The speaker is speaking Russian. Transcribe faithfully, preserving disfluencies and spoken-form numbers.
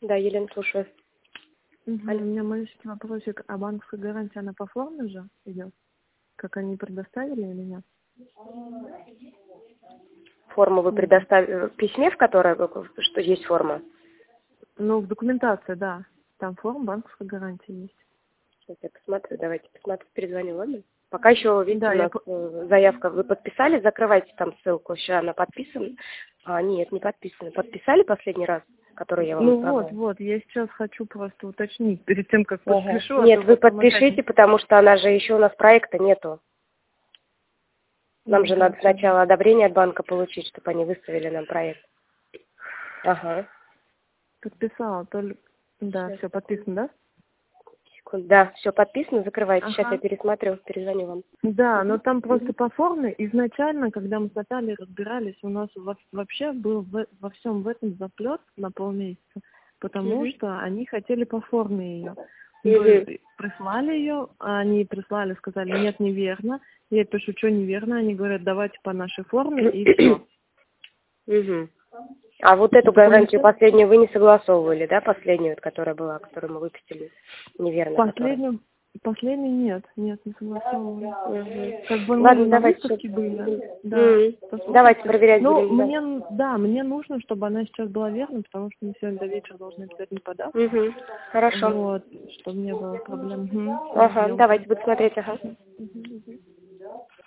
Да, Елена, слушаю. Угу. У меня маленький вопросик. А банковская гарантия, она по форме же идет? Как они предоставили или нет? Форму вы предоставили в письме, в которой что есть форма? Ну, в документации, да. Там форма банковской гарантии есть. Сейчас я посмотрю, давайте посмотрю, перезвоню, ладно? Пока еще, видите, Да, у я... нас заявка, вы подписали, закрывайте там ссылку, сейчас она подписана. А, нет, не подписана. Подписали последний раз, который я вам Ну отправляла? вот, вот, я сейчас хочу просто уточнить перед тем, как Ага. подпишу. Нет, а то вы потом подпишите, опять... потому что она же еще у нас проекта нету. Нам Ну, же да, надо сначала одобрение от банка получить, чтобы они выставили нам проект. Ага. подписала, только... Да, Сейчас. все, подписано, да? Секунду. Да, все подписано, закрывайте. Сейчас я Ага. пересмотрю, перезвоню вам. Да, Угу. но там просто Угу. по форме изначально, когда мы с Натальей разбирались, у нас во- вообще был в- во всем в этом заплет на полмесяца, потому Угу. что они хотели по форме ее. Угу. Прислали ее, они прислали, сказали, нет, неверно. Я пишу, что неверно, они говорят, давайте по нашей форме, и все. Угу. А вот эту гарантию последнюю вы не согласовывали, да, последнюю, вот, которая была, которую мы выпустили, неверно, Последнюю, последнюю нет, нет, не согласовывали. Угу. Как бы мы Ладно, на давайте. выставке были, да. Угу. Давайте проверять Ну, будем. Да. мне, да, мне нужно, чтобы она сейчас была верна, потому что мы сегодня до вечера должны обязательно подать. Угу. Хорошо. Вот, чтобы не было проблем. Угу. Ага, давайте буду смотреть, ага. Угу, угу.